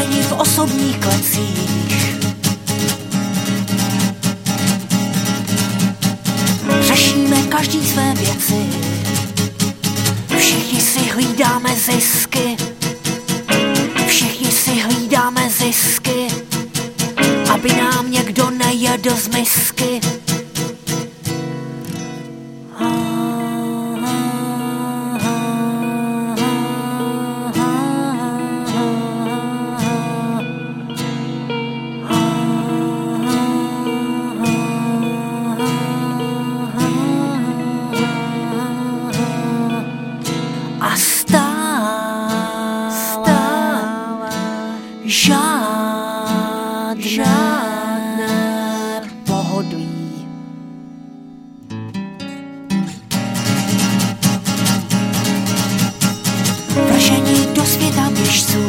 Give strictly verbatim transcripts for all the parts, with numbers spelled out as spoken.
všichni v osobních klecích. Řešíme každý své věci, všichni si hlídáme zisky, všichni si hlídáme zisky, aby nám někdo nejedl z misky. A stále, stále žádné, žádné pohodlí. Vržení do světa běžců,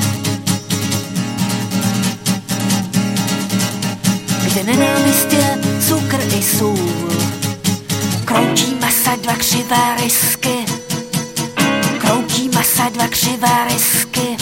kde nenávist je cukr i sůl. Kroutíme se dva křivé risky, kroutíme se dva křivé risky,